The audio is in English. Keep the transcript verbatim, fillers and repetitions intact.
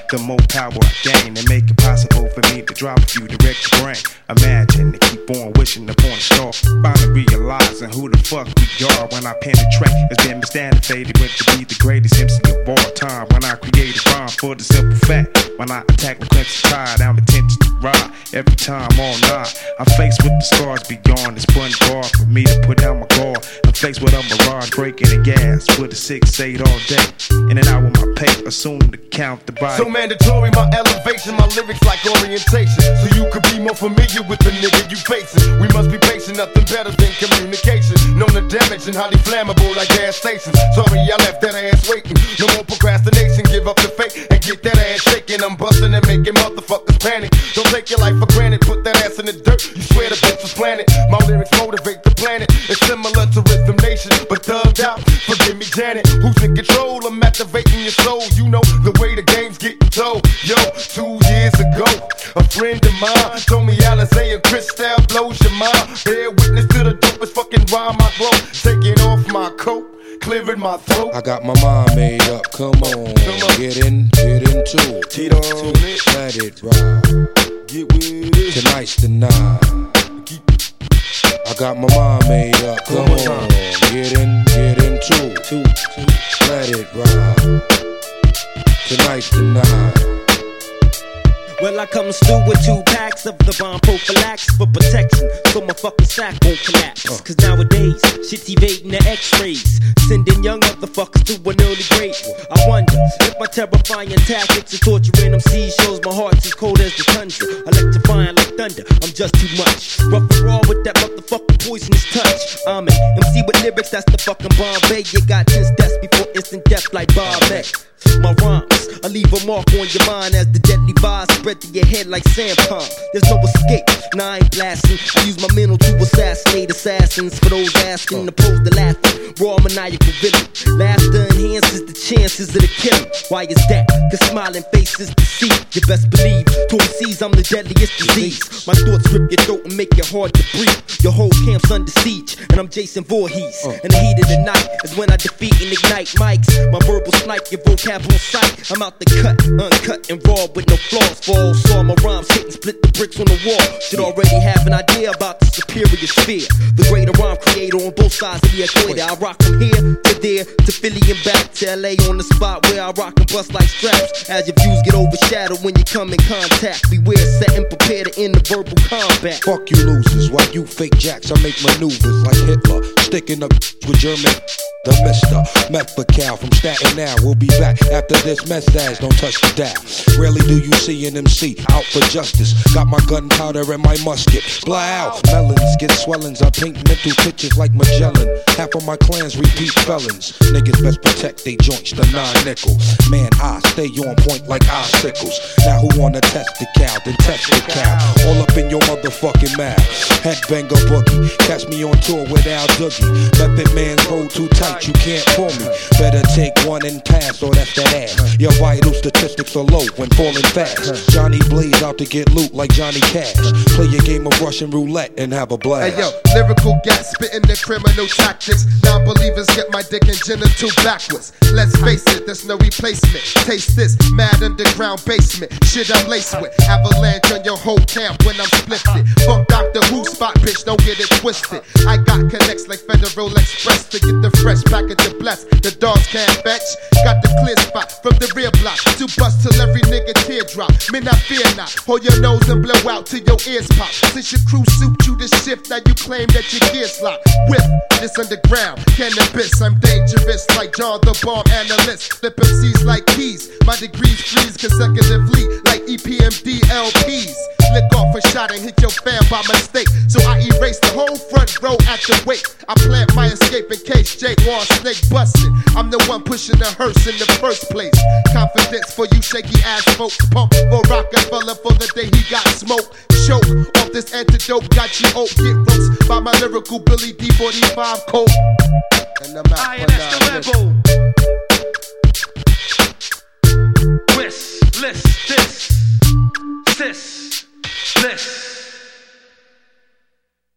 the more power I gain, and make it possible for me to drop a few direct the brain. Imagine to keep on wishing upon a star, finally realizing who the fuck we are when I penetrate. It's been misstantified with to be the greatest M C of all time. When I create a rhyme for the simple fact, when I attack with Clemson Tide, I'm intention to ride every time all night. I'm faced with the scars beyond this one bar for me to put down my guard. I'm faced with a mirage breaking the gas with a six eight all day. In and out with my pay, assume to count the body. So mandatory, my elevation, my lyrics like orientation, so you could be more familiar with the nigga you facing. We must be patient, nothing better than communication. Known the damage and highly flammable like gas stations. Sorry, I left that ass waiting. No more procrastination, give up the fake and get that ass shaking. I'm busting and making motherfuckers panic. Don't take your life for granted, put that ass in the dirt. You swear the bitch was planted. My lyrics motivate the planet. It's similar to Rhythm Nation, but thugged out. Forgive me, Janet. Who's in control? I'm activating your soul. You know the way the game's getting told. Yo, two years ago, a friend of mine told me Alizé and Cristal blows your mind. Bear witness to the dopest fucking rhyme I grow. Taking off my coat, clearing my throat. I got my mind made up, come on, come on. Get in, get into it. Get on it, let it ride. Get with it. Tonight's the night. I got my mind made up, come, come on. on. Get in, get into it. Let it ride. Tonight's the night. Well, I come through with two packs of the bomb prophylaxis for protection, so my fucking sack won't collapse. Cause nowadays, shit's evading the x-rays, sending young motherfuckers to an early grave. I wonder if my terrifying tactics of torturing M Cs shows my heart's as cold as the tundra, electrifying like thunder. I'm just too much, rough and raw with that motherfucking poisonous touch. I'm an M C with lyrics, that's the fucking Bombay. You got tense deaths before instant death like Bob May. My rhymes, I leave a mark on your mind as the deadly vibes spread to your head like sand palm. There's no escape, nah, I ain't blasting. I use my mental to assassinate assassins. For those asking, opposed to laughing, raw maniacal villain. Laughter enhances the chances of the killing. Why is that? Cause smiling faces deceive. You best believe, to M Cs I'm the deadliest disease. My thoughts rip your throat and make it hard to breathe. Your whole camp's under siege, and I'm Jason Voorhees. In the heat of the night is when I defeat and ignite mics. My verbal snipe, your vocab on sight. I'm out the cut, uncut and raw with no flaws. For all saw my rhymes hit and split the bricks on the wall. Should already have an idea about the superior sphere. The greater rhyme creator on both sides of the equator. I rock from here to there, to Philly and back to L A on the spot where I rock and bust like straps. As your views get overshadowed when you come in contact, beware, set and prepare to end the verbal combat. Fuck you losers, while you fake jacks, I make maneuvers like Hitler, sticking up with German. The Mister Methacal from Staten Island. We'll be back after this message. Don't touch the dial. Rarely do you see an M C out for justice. Got my gunpowder and my musket. Blow out. Melons get swellings. I paint mental pictures like Magellan. Half of my clans repeat felons. Niggas best protect they joints. The nine nickel. Man, I stay on point like icicles. Now who wanna test the cow? Then test the cow. All up in your motherfucking mouth. Headbanger boogie. Catch me on tour with Al Doogie. Method man's hold too tight. You can't pull me. Better take one and pass, or that's that ass. Your vital statistics are low when falling fast. Johnny Blaze out to get loot like Johnny Cash. Play a game of Russian roulette and have a blast. Hey yo, lyrical gas spitting the criminal tactics. Non-believers get my dick and genital backwards. Let's face it, there's no replacement. Taste this, mad underground basement. Shit I'm laced with. Avalanche on your whole camp when I'm splifted. Fuck Doctor Who spot, bitch, don't get it twisted. I got connects like Federal Express to get the fresh package of bless. The dogs can't fetch. Got the clear spot from the rear block to bust till every nigga teardrop. Men, I fear not. Hold your nose and blow out till your ears pop. Since your crew suit you to shift, now you claim that your gears lock. Whip this underground cannabis. I'm dangerous like John the Bomb Analyst. Flip M Cs like keys. My degrees freeze consecutively like E P M D L Ps. Lick off a shot and hit your fan by mistake. So I erase the whole front row at the wake. I plant my escape in case Jay wants snake bustin'. I'm the one pushing the hearse in the first place. Confidence for you shaky ass folks. Pump for Rockefeller for the day he got smoked. Choke off this antidote, got you oak. Get roast by my lyrical Billy D forty-five coat. And I'm out I for now. Twist, list, this, sis, list.